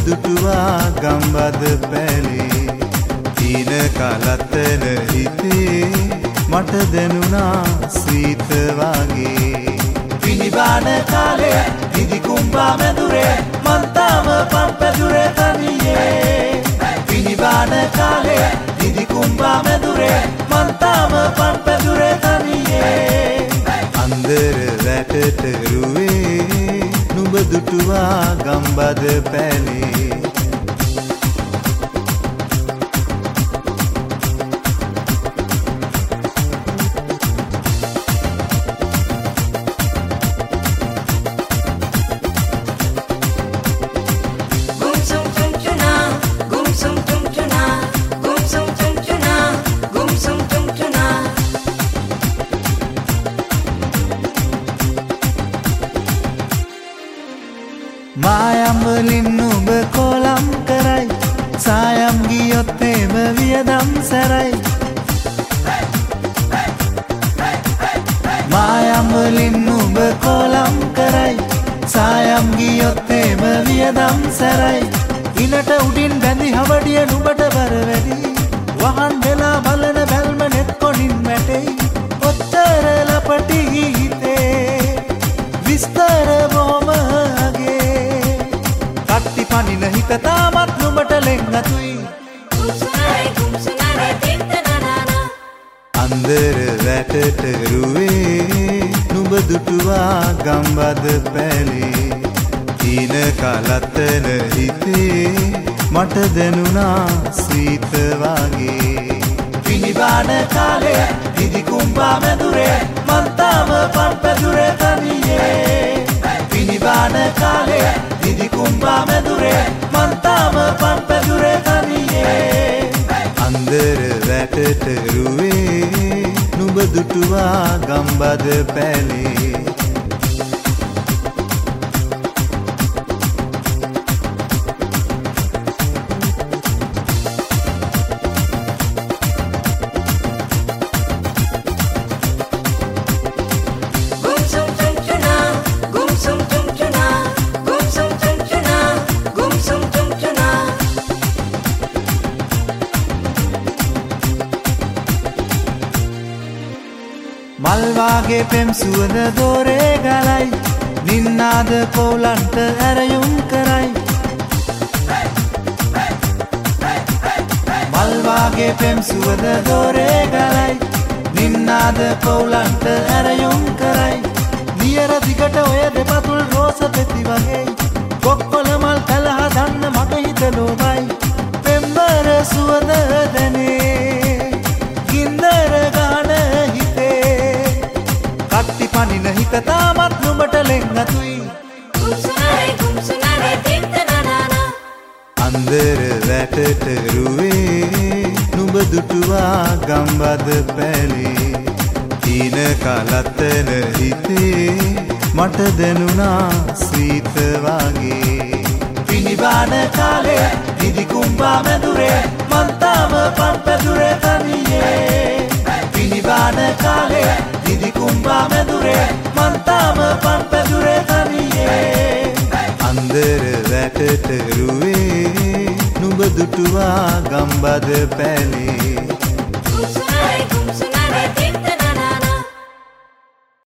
දුටුවා ගම්බද පැලේ තීන කලත්තන හිතේ මට දැනුණා සීත වගේ විනිබාන කාලේ නිදි කුම්බා මැදුරේ මං තාම පම්පැදුරේ තනියේ විනිබාන කාලේ නිදි කුම්බා මැදුරේ මං තාම පම්පැදුරේ තනියේ අන්දර වැටට රුවේ නුඹ දුටුවා ගම්බද පැලේ මායම් වලින් නුඹ කොලම් කරයි සායම් ගියොත් එම වියදම් සැරයි මායම් වලින් නුඹ කොලම් කරයි සායම් ගියොත් එම වියදම් සැරයි ඉනට උඩින් බැඳි හවඩිය නුඹට බර වැඩි වහන් වෙලා බලන බැල්ම නෙත් කොණින් වැටෙයි ඔච්චර ලපටි හිතේ විස්තර බොම කට්ටි පනින හිත තාමත් නුඹට ලෙන්ගතුයි අන්දර වැටට රුවේ නුඹ දුටුවා ගම්බද පැලේ තීන කලත්තන හිතේ මට දැනුණා සීත වගේ විනිබාන කාලේ නිදි කුම්බා මැදුරේ මං තාම පම්පැදුරේ තනියේ විනිබාන කාලේ නිදි කුම්බා මැදුරේ මං තාම පම්පැදුරේ තනියේ අන්දර වැටට රුවේ නුඹ දුටුවා ගම්බද පැලේ මල් වාගේ පෙම් සුවඳ දෝරේ ගලයි නින්නාද පොවුලන්ට ඇරයුම් කරයි මල් වාගේ පෙම් සුවඳ දෝරේ ගලයි නින්නාද පොවුලන්ට ඇරයුම් කරයි නියර දිගට ඔය දෙපතුල් රෝස පෙති වගේ කොක්කොල මල් පැල හදන්න මගේ හිත ලෝභයි පෙම්බර සුවඳ දැනේ ගින්දර ගාන කට්ටි පනින හිත තාමත් නුඹට ලෙන්ගතුයි අන්දර වැටට රුවේ නුඹ දුටුවා ගම්බද පැලේ තීන කලත්තන හිතේ මට දැනුණා සීත වගේ විනිබාන කාලේ නිදි කුම්බා මැදුරේ මං තාම පම්පැදුරේ තනියේ විනිබාන කාලේ නිදි කුම්බා මැදුරේ මං තාම පම්පැදුරේ තනියේ අන්දර වැටට රුවේ නුඹ දුටුවා ගම්බද පැලේ